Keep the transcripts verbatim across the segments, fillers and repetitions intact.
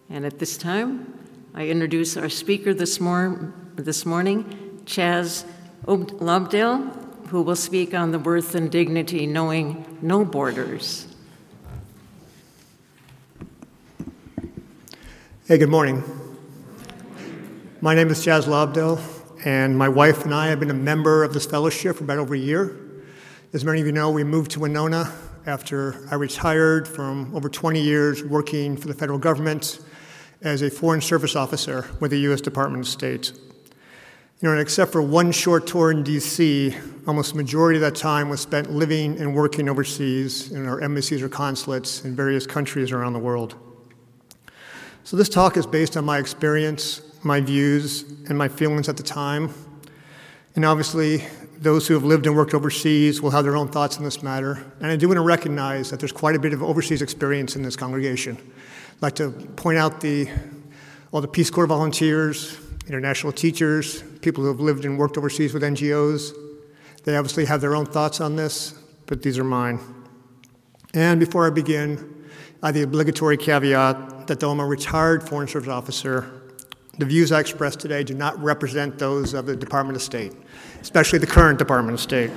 And at this time, I introduce our speaker this, mor- this morning, Chas Lobdell, who will speak on the worth and dignity knowing no borders. Hey, good morning. My name is Chas Lobdell, and my wife and I have been a member of this fellowship for about over a year. As many of you know, we moved to Winona after I retired from over twenty years working for the federal government as a Foreign Service officer with the U S Department of State. You know, and except for one short tour in D C, almost the majority of that time was spent living and working overseas in our embassies or consulates in various countries around the world. So this talk is based on my experience, my views, and my feelings at the time. And obviously, those who have lived and worked overseas will have their own thoughts on this matter. And I do want to recognize that there's quite a bit of overseas experience in this congregation. I'd like to point out the, all the Peace Corps volunteers, international teachers, people who have lived and worked overseas with N G Os. They obviously have their own thoughts on this, but these are mine. And before I begin, I have the obligatory caveat that though I'm a retired Foreign Service officer, the views I express today do not represent those of the Department of State, especially the current Department of State.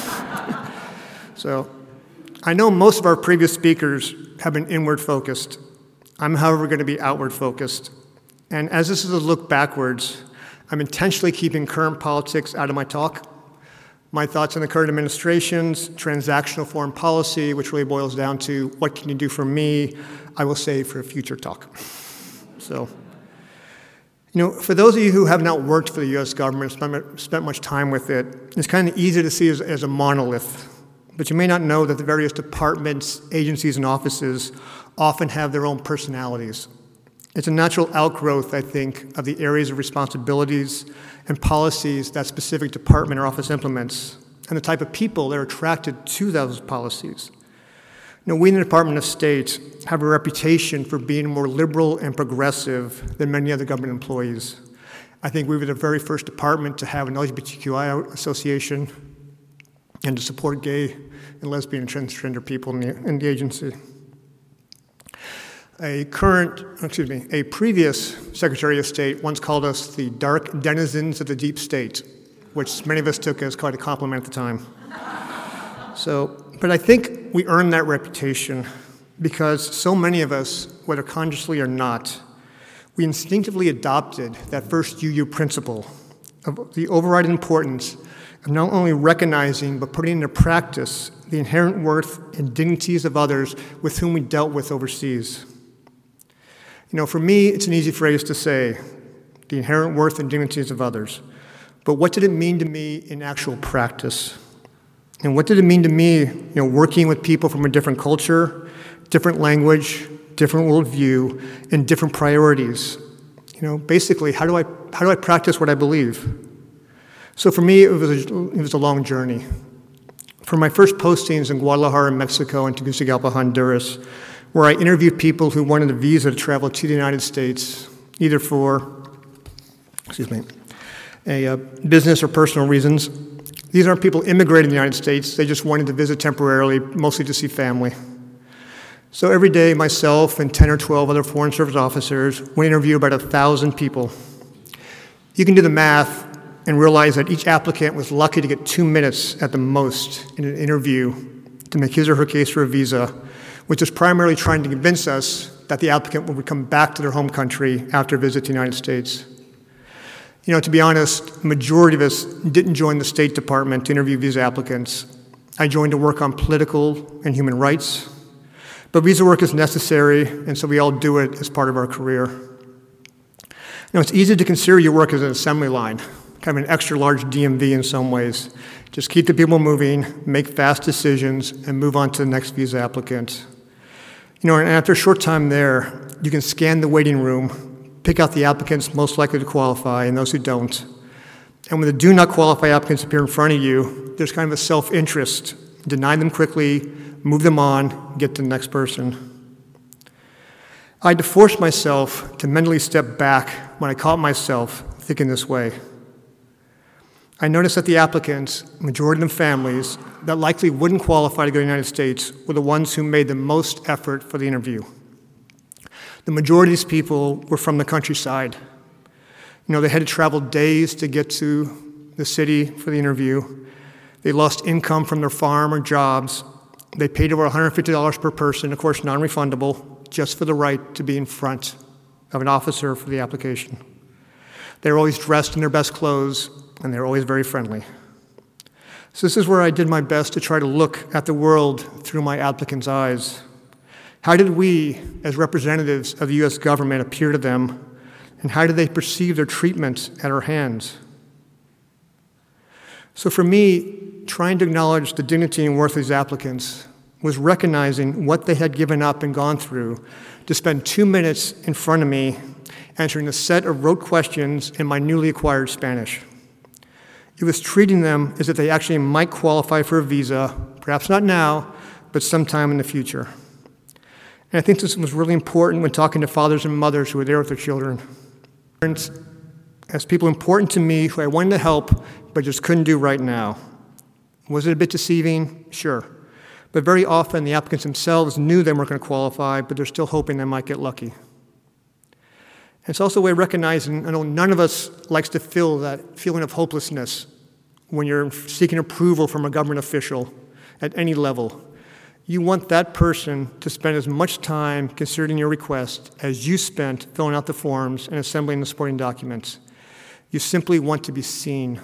So I know most of our previous speakers have been inward focused. I'm, however, going to be outward focused. And as this is a look backwards, I'm intentionally keeping current politics out of my talk. My thoughts on the current administration's transactional foreign policy, which really boils down to what can you do for me, I will save for a future talk. So, you know, for those of you who have not worked for the U S government, spent, spent much time with it, it's kind of easy to see as, as a monolith. But you may not know that the various departments, agencies, and offices often have their own personalities. It's a natural outgrowth, I think, of the areas of responsibilities and policies that specific department or office implements, and the type of people that are attracted to those policies. You know, we in the Department of State have a reputation for being more liberal and progressive than many other government employees. I think we were the very first department to have an L G B T Q I association and to support gay and lesbian and transgender people in the, in the agency. A current, excuse me, a previous Secretary of State once called us the dark denizens of the deep state, which many of us took as quite a compliment at the time. So, but I think we earned that reputation because so many of us, whether consciously or not, we instinctively adopted that first U U principle of the overriding importance of not only recognizing but putting into practice the inherent worth and dignities of others with whom we dealt with overseas. You know, for me, it's an easy phrase to say, the inherent worth and dignities of others. But what did it mean to me in actual practice? And what did it mean to me, you know, working with people from a different culture, different language, different worldview, and different priorities? You know, basically, how do I how do I practice what I believe? So for me, it was a, it was a long journey. For my first postings in Guadalajara, Mexico, and Tegucigalpa, Honduras, where I interviewed people who wanted a visa to travel to the United States, either for, excuse me, a uh, business or personal reasons. These aren't people immigrating to the United States. They just wanted to visit temporarily, mostly to see family. So every day, myself and ten or twelve other Foreign Service officers would interview about one thousand people. You can do the math and realize that each applicant was lucky to get two minutes at the most in an interview to make his or her case for a visa, which was primarily trying to convince us that the applicant would come back to their home country after a visit to the United States. You know, to be honest, the majority of us didn't join the State Department to interview visa applicants. I joined to work on political and human rights, but visa work is necessary, and so we all do it as part of our career. You know, it's easy to consider your work as an assembly line, kind of an extra large D M V in some ways. Just keep the people moving, make fast decisions, and move on to the next visa applicant. You know, and after a short time there, you can scan the waiting room, pick out the applicants most likely to qualify and those who don't. And when the do not qualify applicants appear in front of you, there's kind of a self-interest. Deny them quickly, move them on, get to the next person. I had to force myself to mentally step back when I caught myself thinking this way. I noticed that the applicants, majority of them families, that likely wouldn't qualify to go to the United States were the ones who made the most effort for the interview. The majority of these people were from the countryside. You know, they had to travel days to get to the city for the interview. They lost income from their farm or jobs. They paid over one hundred fifty dollars per person, of course non-refundable, just for the right to be in front of an officer for the application. They were always dressed in their best clothes, and they were always very friendly. So this is where I did my best to try to look at the world through my applicant's eyes. How did we, as representatives of the U S government, appear to them, and how did they perceive their treatment at our hands? So for me, trying to acknowledge the dignity and worth of these applicants was recognizing what they had given up and gone through to spend two minutes in front of me answering a set of rote questions in my newly acquired Spanish. It was treating them as if they actually might qualify for a visa, perhaps not now, but sometime in the future. And I think this was really important when talking to fathers and mothers who were there with their children. As people important to me who I wanted to help, but just couldn't do right now. Was it a bit deceiving? Sure. But very often the applicants themselves knew they weren't going to qualify, but they're still hoping they might get lucky. And it's also a way of recognizing, I know none of us likes to feel that feeling of hopelessness when you're seeking approval from a government official at any level. You want that person to spend as much time considering your request as you spent filling out the forms and assembling the supporting documents. You simply want to be seen.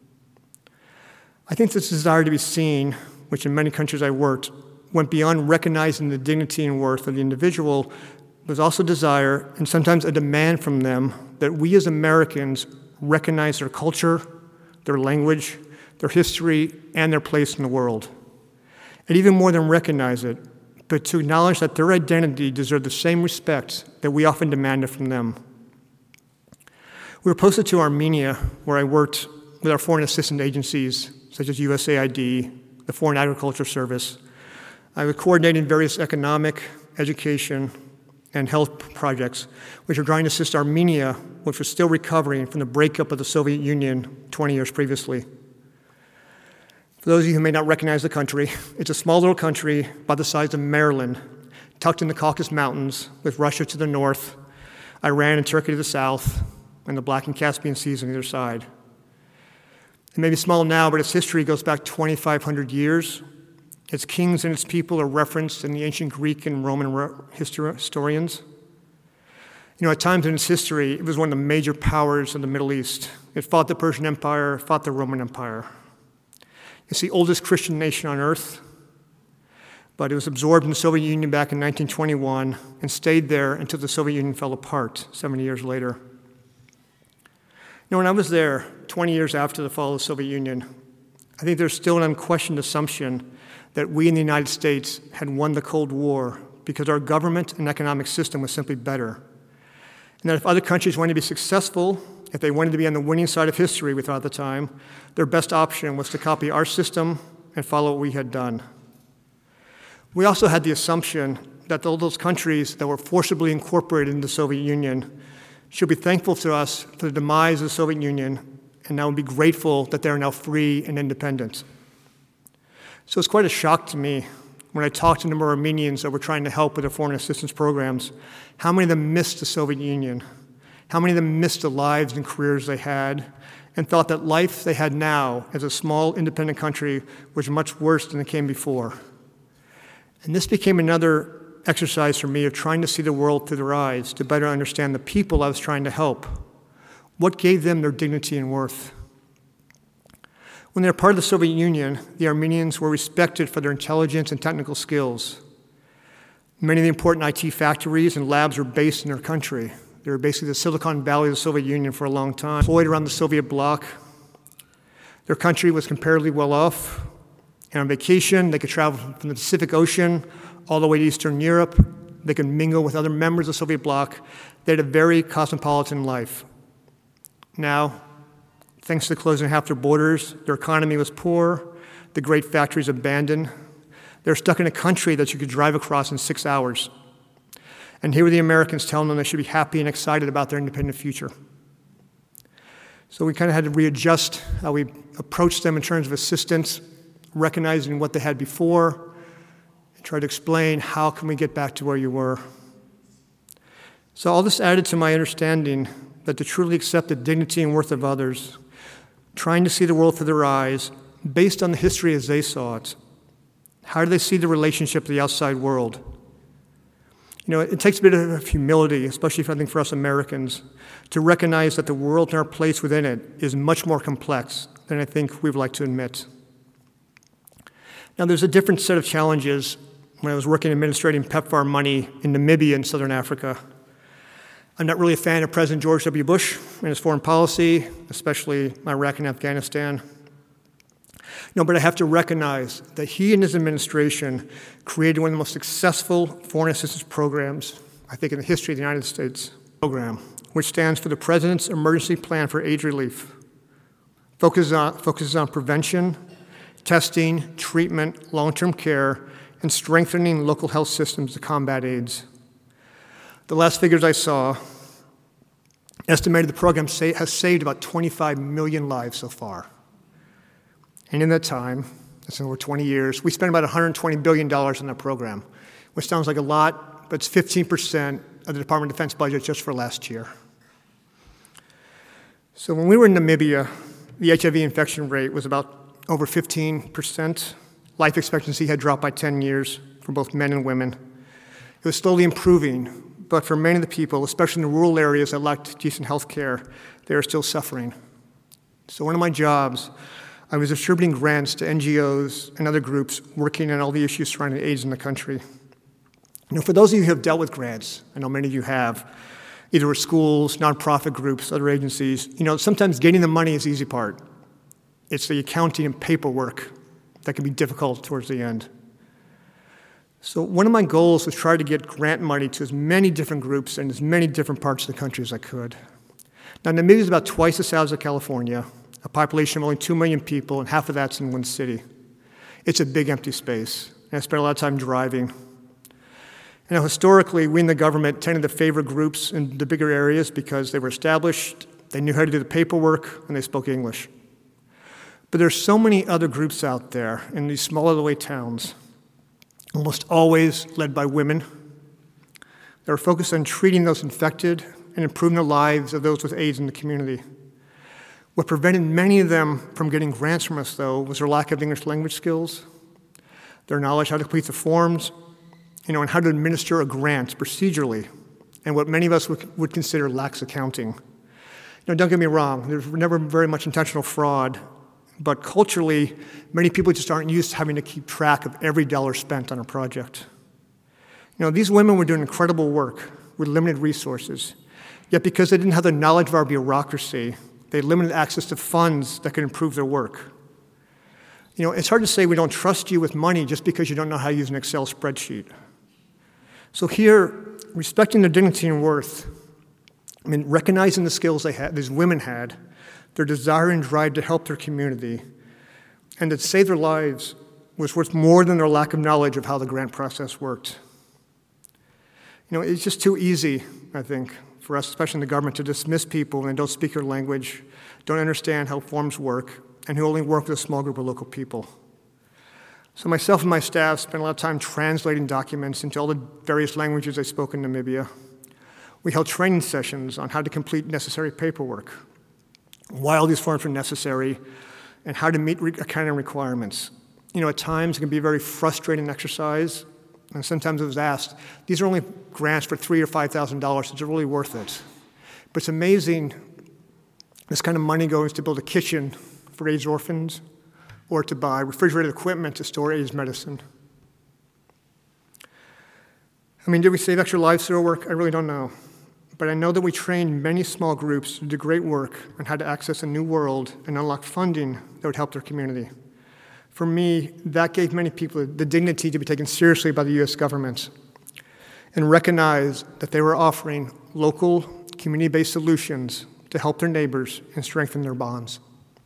I think this desire to be seen, which in many countries I worked, went beyond recognizing the dignity and worth of the individual. There's also desire, and sometimes a demand from them, that we as Americans recognize their culture, their language, their history, and their place in the world. And even more than recognize it, but to acknowledge that their identity deserves the same respect that we often demanded from them. We were posted to Armenia, where I worked with our foreign assistance agencies, such as U S A I D, the Foreign Agriculture Service. I was coordinating various economic, education, and health projects, which are trying to assist Armenia, which was still recovering from the breakup of the Soviet Union twenty years previously. For those of you who may not recognize the country, it's a small little country about the size of Maryland, tucked in the Caucasus Mountains, with Russia to the north, Iran and Turkey to the south, and the Black and Caspian Seas on either side. It may be small now, but its history goes back twenty-five hundred years. Its kings and its people are referenced in the ancient Greek and Roman historians. You know, at times in its history, it was one of the major powers of the Middle East. It fought the Persian Empire, fought the Roman Empire. It's the oldest Christian nation on earth, but it was absorbed in the Soviet Union back in nineteen twenty-one and stayed there until the Soviet Union fell apart seventy years later. Now, when I was there, twenty years after the fall of the Soviet Union, I think there's still an unquestioned assumption that we in the United States had won the Cold War because our government and economic system was simply better. And that if other countries wanted to be successful, if they wanted to be on the winning side of history we thought at the time, their best option was to copy our system and follow what we had done. We also had the assumption that all those countries that were forcibly incorporated into the Soviet Union should be thankful to us for the demise of the Soviet Union and now be grateful that they are now free and independent. So it's quite a shock to me when I talked to a number of Armenians that were trying to help with their foreign assistance programs, how many of them missed the Soviet Union, how many of them missed the lives and careers they had, and thought that life they had now as a small independent country was much worse than it came before. And this became another exercise for me of trying to see the world through their eyes to better understand the people I was trying to help. What gave them their dignity and worth? When they were part of the Soviet Union, the Armenians were respected for their intelligence and technical skills. Many of the important I T factories and labs were based in their country. They were basically the Silicon Valley of the Soviet Union for a long time, deployed around the Soviet bloc. Their country was comparatively well off. And on vacation, they could travel from the Pacific Ocean all the way to Eastern Europe. They could mingle with other members of the Soviet bloc. They had a very cosmopolitan life. Now, thanks to the closing of half their borders, their economy was poor, the great factories abandoned. They're stuck in a country that you could drive across in six hours. And here were the Americans telling them they should be happy and excited about their independent future. So we kind of had to readjust how we approached them in terms of assistance, recognizing what they had before, and try to explain how can we get back to where you were. So all this added to my understanding that to truly accept the dignity and worth of others, trying to see the world through their eyes, based on the history as they saw it. How do they see the relationship to the outside world? You know, it takes a bit of humility, especially I think for us Americans, to recognize that the world and our place within it is much more complex than I think we would like to admit. Now, there's a different set of challenges when I was working administrating PEPFAR money in Namibia in southern Africa. I'm not really a fan of President George W. Bush and his foreign policy, especially Iraq and Afghanistan. No, but I have to recognize that he and his administration created one of the most successful foreign assistance programs, I think, in the history of the United States program, which stands for the President's Emergency Plan for AIDS Relief. Focuses on, focuses on prevention, testing, treatment, long-term care, and strengthening local health systems to combat AIDS. The last figures I saw estimated the program sa- has saved about twenty-five million lives so far. And in that time, that's over twenty years, we spent about one hundred twenty billion dollars on that program, which sounds like a lot, but it's fifteen percent of the Department of Defense budget just for last year. So when we were in Namibia, the H I V infection rate was about over fifteen percent. Life expectancy had dropped by ten years for both men and women. It was slowly improving, but for many of the people, especially in the rural areas that lacked decent health care, they are still suffering. So one of my jobs, I was distributing grants to N G Os and other groups working on all the issues surrounding AIDS in the country. You know, for those of you who have dealt with grants, I know many of you have, either with schools, nonprofit groups, other agencies, you know, sometimes getting the money is the easy part. It's the accounting and paperwork that can be difficult towards the end. So one of my goals was try to get grant money to as many different groups and as many different parts of the country as I could. Now, Namibia is about twice the size of California, a population of only two million people, and half of that's in one city. It's a big empty space, and I spent a lot of time driving. You know, historically, we in the government tended to favor groups in the bigger areas because they were established, they knew how to do the paperwork, and they spoke English. But there's so many other groups out there in these smaller little towns, almost always led by women, that are focused on treating those infected and improving the lives of those with AIDS in the community. What prevented many of them from getting grants from us, though, was their lack of English language skills, their knowledge how to complete the forms, you know, and how to administer a grant procedurally, and what many of us would, would consider lax accounting. You know, don't get me wrong, there's never very much intentional fraud, but culturally, many people just aren't used to having to keep track of every dollar spent on a project. You know, these women were doing incredible work with limited resources, yet because they didn't have the knowledge of our bureaucracy, they had limited access to funds that could improve their work. You know, it's hard to say we don't trust you with money just because you don't know how to use an Excel spreadsheet. So here, respecting their dignity and worth, I mean, recognizing the skills they had, these women had, their desire and drive to help their community, and to save their lives was worth more than their lack of knowledge of how the grant process worked. You know, it's just too easy, I think, for us, especially in the government, to dismiss people when they don't speak your language, don't understand how forms work, and who only work with a small group of local people. So myself and my staff spent a lot of time translating documents into all the various languages they spoke in Namibia. We held training sessions on how to complete necessary paperwork, why all these forms were necessary, and how to meet re- accounting requirements. You know, at times it can be a very frustrating exercise, and sometimes it was asked, these are only grants for three or five thousand dollars, is it really worth it? But it's amazing this kind of money goes to build a kitchen for AIDS orphans, or to buy refrigerated equipment to store AIDS medicine. I mean, did we save extra lives through our work? I really don't know. But I know that we trained many small groups to do great work on how to access a new world and unlock funding that would help their community. For me, that gave many people the dignity to be taken seriously by the U S government and recognize that they were offering local, community-based solutions to help their neighbors and strengthen their bonds.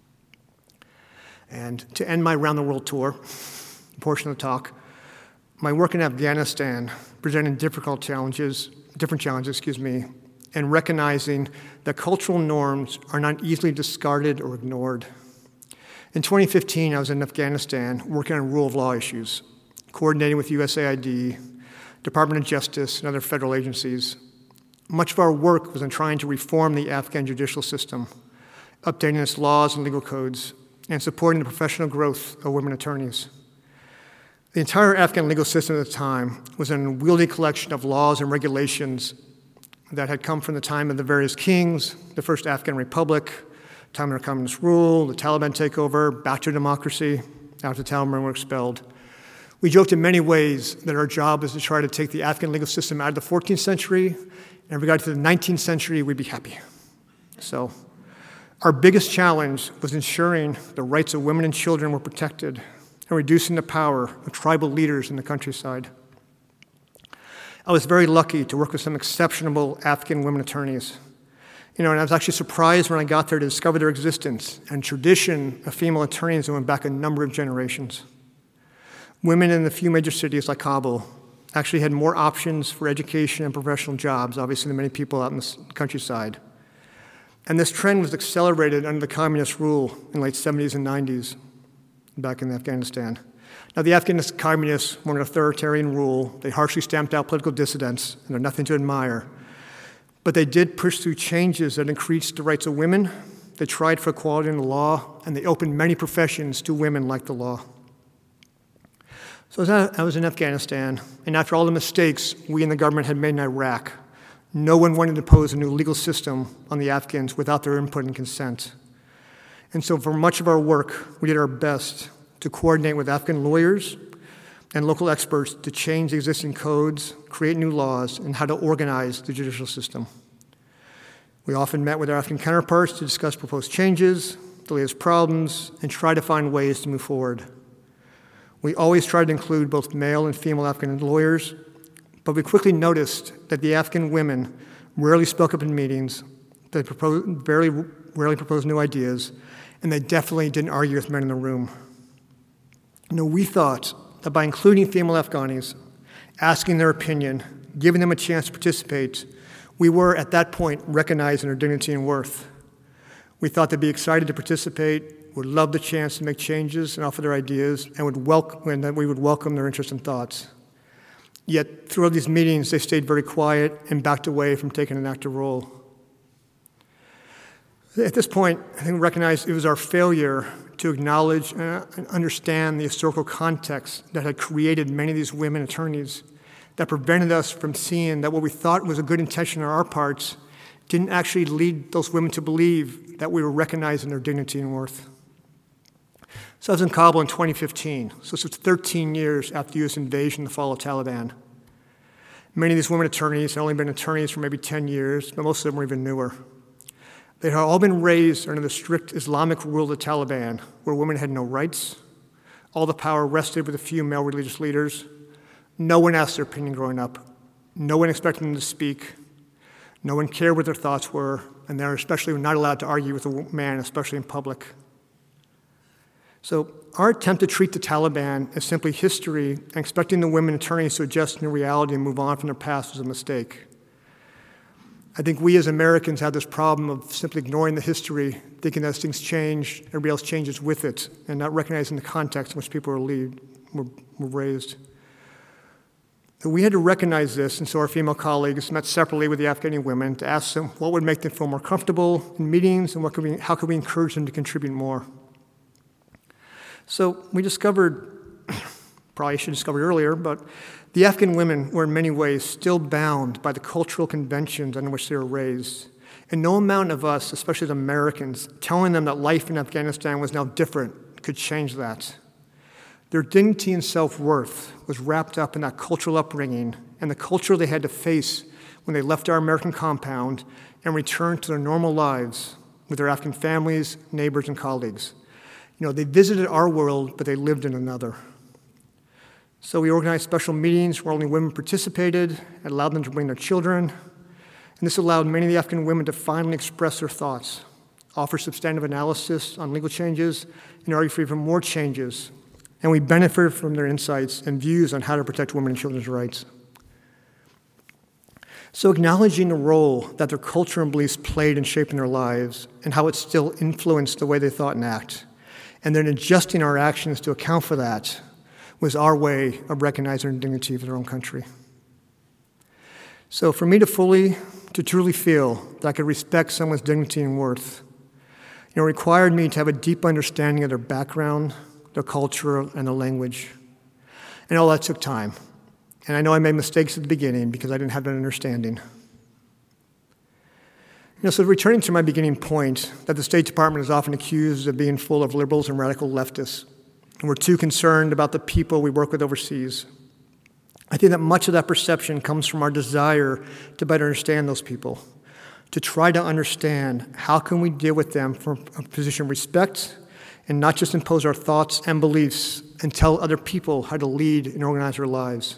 And to end my round-the-world tour, portion of the talk, my work in Afghanistan presented difficult challenges, different challenges, excuse me, and recognizing that cultural norms are not easily discarded or ignored. In twenty fifteen, I was in Afghanistan working on rule of law issues, coordinating with U S A I D, Department of Justice, and other federal agencies. much of our work was in trying to reform the Afghan judicial system, updating its laws and legal codes, and supporting the professional growth of women attorneys. The entire Afghan legal system at the time was an unwieldy collection of laws and regulations that had come from the time of the various kings, the first Afghan Republic, time of communist rule, the Taliban takeover, back to democracy after the Taliban were expelled. We joked in many ways that our job is to try to take the Afghan legal system out of the fourteenth century, and if we got to the nineteenth century, we'd be happy. So our biggest challenge was ensuring the rights of women and children were protected and reducing the power of tribal leaders in the countryside. I was very lucky to work with some exceptional Afghan women attorneys. You know, and I was actually surprised when I got there to discover their existence and tradition of female attorneys that went back a number of generations. Women in a few major cities like Kabul actually had more options for education and professional jobs, obviously, than many people out in the countryside. And this trend was accelerated under the communist rule in the late seventies and nineties back in Afghanistan. Now, the Afghan communists were an authoritarian rule. They harshly stamped out political dissidents, and they're nothing to admire. But they did push through changes that increased the rights of women. They tried for equality in the law, and they opened many professions to women like the law. So I was in Afghanistan, and after all the mistakes we in the government had made in Iraq, no one wanted to impose a new legal system on the Afghans without their input and consent. And so for much of our work, we did our best to coordinate with Afghan lawyers and local experts to change the existing codes, create new laws, and how to organize the judicial system. We often met with our Afghan counterparts to discuss proposed changes, the latest problems, and try to find ways to move forward. We always tried to include both male and female Afghan lawyers, but we quickly noticed that the Afghan women rarely spoke up in meetings, they proposed, very rarely proposed new ideas, and they definitely didn't argue with men in the room. You know, we thought that by including female Afghanis, asking their opinion, giving them a chance to participate, we were at that point recognizing their dignity and worth. We thought they'd be excited to participate, would love the chance to make changes and offer their ideas, and would welcome, and that we would welcome their interests and thoughts. Yet throughout these meetings, they stayed very quiet and backed away from taking an active role. At this point, I think we recognized it was our failure to acknowledge and understand the historical context that had created many of these women attorneys that prevented us from seeing that what we thought was a good intention on our parts didn't actually lead those women to believe that we were recognizing their dignity and worth. So I was in Kabul in twenty fifteen, so this was thirteen years after the U S invasion and the fall of Taliban. Many of these women attorneys had only been attorneys for maybe ten years, but most of them were even newer. They had all been raised under the strict Islamic rule of the Taliban, where women had no rights. All the power rested with a few male religious leaders. No one asked their opinion growing up. No one expected them to speak. No one cared what their thoughts were, and they were especially not allowed to argue with a man, especially in public. So our attempt to treat the Taliban as simply history and expecting the women attorneys to adjust to reality and move on from their past was a mistake. I think we as Americans have this problem of simply ignoring the history, thinking that as things change, everybody else changes with it, and not recognizing the context in which people were, lead, were, were raised. But we had to recognize this, and so our female colleagues met separately with the Afghani women to ask them what would make them feel more comfortable in meetings and what could we, how could we encourage them to contribute more. So we discovered, probably should have discovered earlier, but the Afghan women were in many ways still bound by the cultural conventions under which they were raised. And no amount of us, especially as Americans, telling them that life in Afghanistan was now different could change that. Their dignity and self-worth was wrapped up in that cultural upbringing and the culture they had to face when they left our American compound and returned to their normal lives with their Afghan families, neighbors, and colleagues. You know, they visited our world, but they lived in another. So we organized special meetings where only women participated and allowed them to bring their children. And this allowed many of the Afghan women to finally express their thoughts, offer substantive analysis on legal changes, and argue for even more changes. And we benefited from their insights and views on how to protect women and children's rights. So acknowledging the role that their culture and beliefs played in shaping their lives and how it still influenced the way they thought and act, and then adjusting our actions to account for that was our way of recognizing the dignity of their own country. So for me to fully to truly feel that I could respect someone's dignity and worth, you know, required me to have a deep understanding of their background, their culture, and their language. And all that took time. And I know I made mistakes at the beginning because I didn't have that understanding. You know, so returning to my beginning point, that the State Department is often accused of being full of liberals and radical leftists, and we're too concerned about the people we work with overseas. I think that much of that perception comes from our desire to better understand those people, to try to understand how can we deal with them from a position of respect and not just impose our thoughts and beliefs and tell other people how to lead and organize their lives.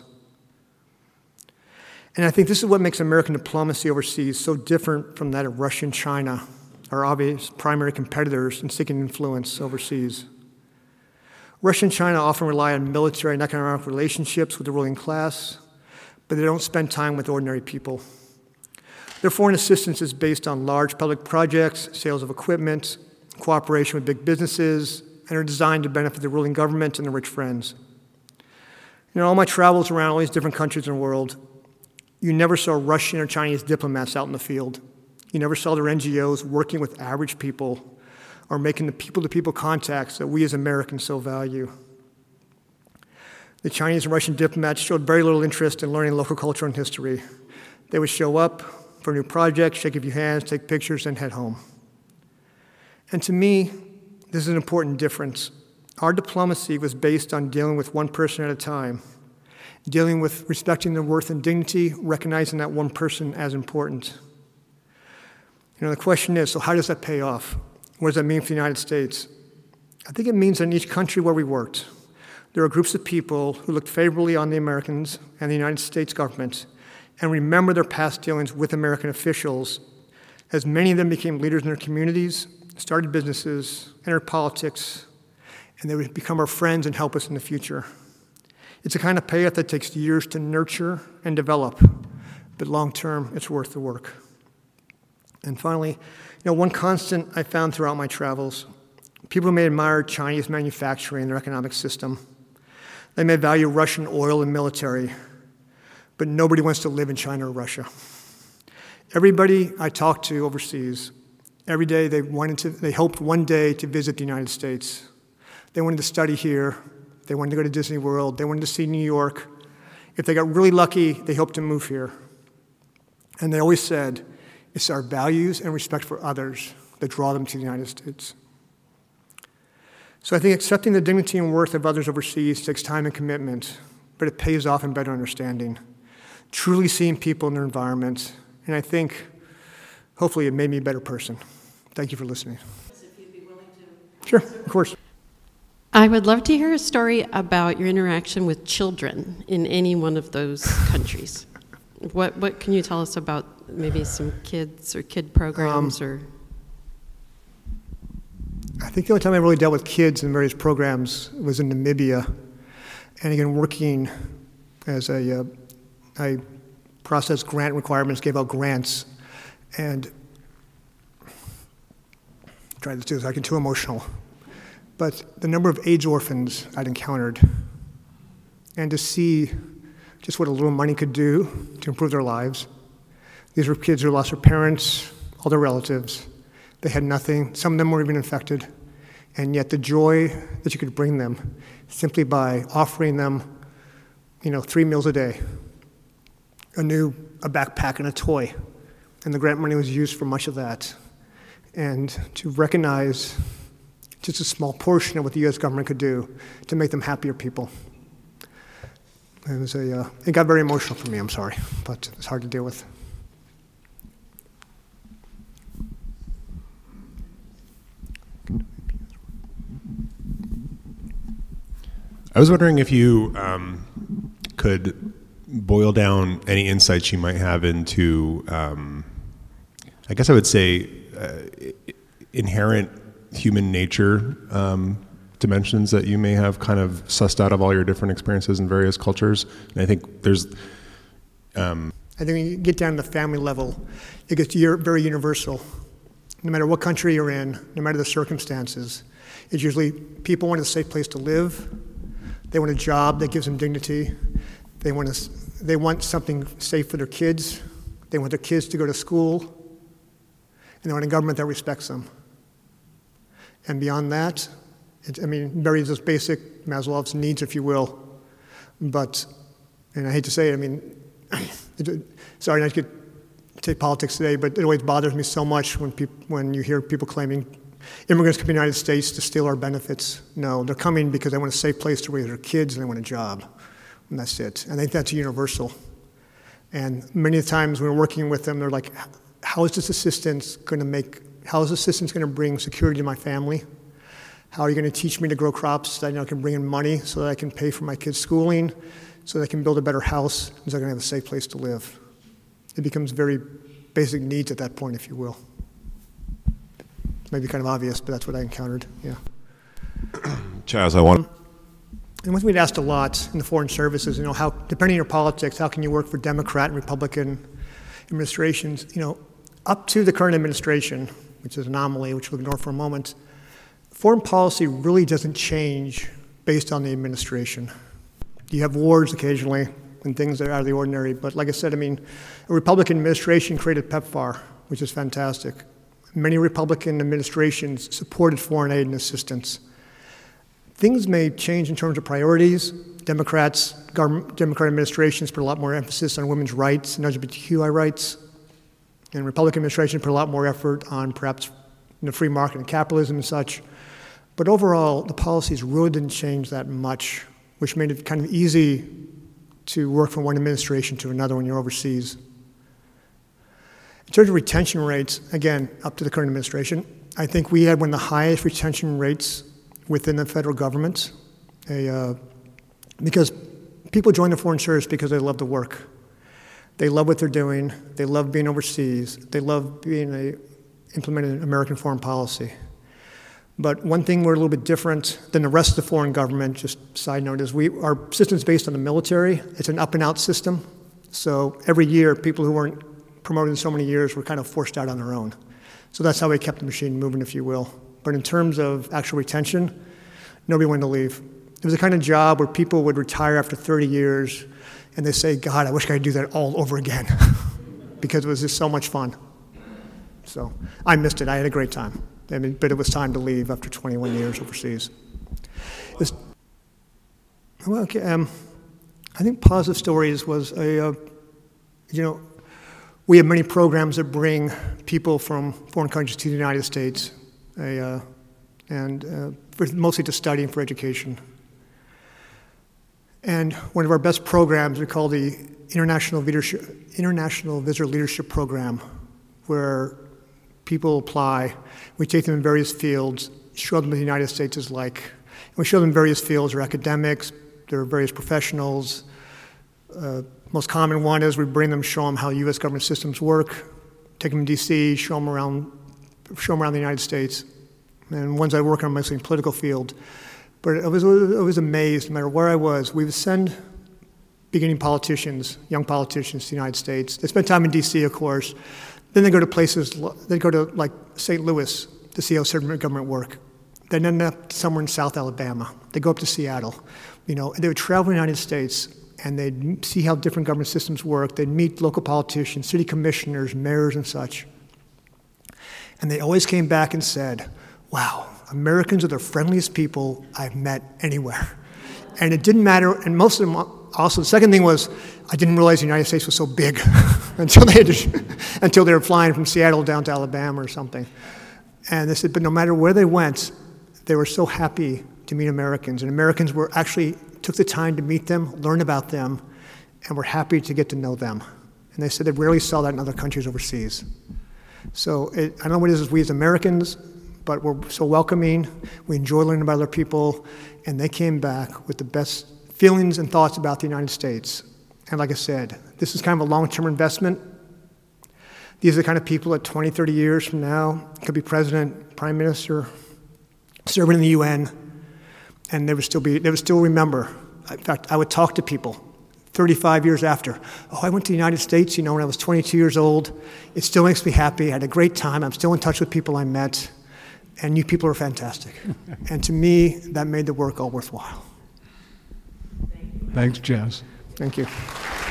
And I think this is what makes American diplomacy overseas so different from that of Russia and China, our obvious primary competitors in seeking influence overseas. Russia and China often rely on military and economic relationships with the ruling class, but they don't spend time with ordinary people. Their foreign assistance is based on large public projects, sales of equipment, cooperation with big businesses, and are designed to benefit the ruling government and their rich friends. You know, all my travels around all these different countries in the world, you never saw Russian or Chinese diplomats out in the field. You never saw their N G Os working with average people or making the people-to-people contacts that we as Americans so value. The Chinese and Russian diplomats showed very little interest in learning local culture and history. They would show up for a new project, shake a few hands, take pictures, and head home. And to me, this is an important difference. Our diplomacy was based on dealing with one person at a time, dealing with respecting their worth and dignity, recognizing that one person as important. You know, the question is, so how does that pay off? What does that mean for the United States? I think it means that in each country where we worked, there are groups of people who looked favorably on the Americans and the United States government and remember their past dealings with American officials, as many of them became leaders in their communities, started businesses, entered politics, and they would become our friends and help us in the future. It's a kind of payoff that takes years to nurture and develop, but long-term, it's worth the work. And finally, you know, one constant I found throughout my travels, people may admire Chinese manufacturing and their economic system. They may value Russian oil and military, but nobody wants to live in China or Russia. Everybody I talked to overseas, every day they wanted to, they hoped one day to visit the United States. They wanted to study here. They wanted to go to Disney World. They wanted to see New York. If they got really lucky, they hoped to move here. And they always said, it's our values and respect for others that draw them to the United States. So I think accepting the dignity and worth of others overseas takes time and commitment, but it pays off in better understanding, truly seeing people in their environment, and I think, hopefully, it made me a better person. Thank you for listening. If you'd be willing to... Sure, of course. I would love to hear a story about your interaction with children in any one of those countries. What what can you tell us about maybe some kids or kid programs um, or? I think the only time I really dealt with kids in various programs was in Namibia, and again working as a uh, I processed grant requirements, gave out grants, and tried to do this. I get too emotional, but the number of AIDS orphans I'd encountered, and to see just what a little money could do to improve their lives. These were kids who lost their parents, all their relatives. They had nothing. Some of them were even infected. And yet the joy that you could bring them simply by offering them, you know, three meals a day, a new a backpack and a toy. And the grant money was used for much of that. And to recognize just a small portion of what the U S government could do to make them happier people. It was a, uh, it got very emotional for me, I'm sorry, but it's hard to deal with. I was wondering if you um, could boil down any insights you might have into, um, I guess I would say, uh, inherent human nature um, dimensions that you may have kind of sussed out of all your different experiences in various cultures. And I think there's... Um, I think when you get down to the family level, it gets very universal. No matter what country you're in, no matter the circumstances, it's usually people want a safe place to live. They want a job that gives them dignity. They want, a, they want something safe for their kids. They want their kids to go to school, and they want a government that respects them. And beyond that, it, I mean, very just basic Maslow's needs, if you will. But, and I hate to say it, I mean, it, sorry not to get, take politics today, but it always bothers me so much when, peop, when you hear people claiming immigrants come to the United States to steal our benefits. No, they're coming because they want a safe place to raise their kids and they want a job. And that's it. And I think that's universal. And many times when we're working with them, they're like, how is this assistance going to make, how is this assistance going to bring security to my family? How are you going to teach me to grow crops so that I know I can bring in money so that I can pay for my kids' schooling, so that I can build a better house, so I can have a safe place to live? It becomes very basic needs at that point, if you will. Maybe kind of obvious, but that's what I encountered, yeah. Chaz, I want... And one thing we'd asked a lot in the foreign services, you know, how, depending on your politics, how can you work for Democrat and Republican administrations? You know, up to the current administration, which is an anomaly, which we'll ignore for a moment, foreign policy really doesn't change based on the administration. You have wars occasionally and things that are out of the ordinary, but like I said, I mean, a Republican administration created PEPFAR, which is fantastic. Many Republican administrations supported foreign aid and assistance. Things may change in terms of priorities. Democrats, government, Democrat administrations put a lot more emphasis on women's rights and L G B T Q I rights, and Republican administrations put a lot more effort on perhaps you know, free market and capitalism and such. But overall, the policies really didn't change that much, which made it kind of easy to work from one administration to another when you're overseas. In terms of retention rates, again, up to the current administration, I think we had one of the highest retention rates within the federal government, a, uh, because people join the foreign service because they love the work. They love what they're doing. They love being overseas. They love being a, implementing American foreign policy. But one thing we're a little bit different than the rest of the foreign government, just side note, is we, our system's based on the military. It's an up and out system. So every year, people who weren't promoted in so many years were kind of forced out on their own. So that's how we kept the machine moving, if you will. But in terms of actual retention, nobody wanted to leave. It was the kind of job where people would retire after thirty years and they say, God, I wish I could do that all over again because it was just so much fun. So I missed it. I had a great time. I mean, but it was time to leave after twenty-one years overseas. It's, well, okay, um, I think Positive Stories was a, uh, you know, we have many programs that bring people from foreign countries to the United States, a, uh, and uh, for, mostly to study and for education. And one of our best programs we call the International, Leadership, International Visitor Leadership Program, where people apply. We take them in various fields, show them what the United States is like. And we show them various fields. They're academics, they're various professionals. Uh, most common one is we bring them, show them how U S government systems work, take them to D C, show them around, show them around the United States. And ones I work on are mostly in the political field. But I was, I was amazed, no matter where I was, we would send beginning politicians, young politicians to the United States. They spend time in D C, of course. Then they go to places, they go to like Saint Louis to see how certain government work. Then end up somewhere in South Alabama. They go up to Seattle. You know, they would travel in the United States and they'd see how different government systems work. They'd meet local politicians, city commissioners, mayors and such. And they always came back and said, wow, Americans are the friendliest people I've met anywhere. And it didn't matter, and most of them also, the second thing was, I didn't realize the United States was so big until they had to, until they were flying from Seattle down to Alabama or something. And they said, but no matter where they went, they were so happy to meet Americans. And Americans were actually took the time to meet them, learn about them, and were happy to get to know them. And they said they rarely saw that in other countries overseas. So it, I don't know what it is we as Americans, but we're so welcoming. We enjoy learning about other people. And they came back with the best feelings and thoughts about the United States. And like I said, this is kind of a long-term investment. These are the kind of people that twenty, thirty years from now could be president, prime minister, serving in the U N, and they would still be, they would still remember. In fact, I would talk to people thirty-five years after. Oh, I went to the United States, you know, when I was twenty-two years old. It still makes me happy. I had a great time. I'm still in touch with people I met, and you people are fantastic. And to me, that made the work all worthwhile. Thanks, Chaz. Thank you.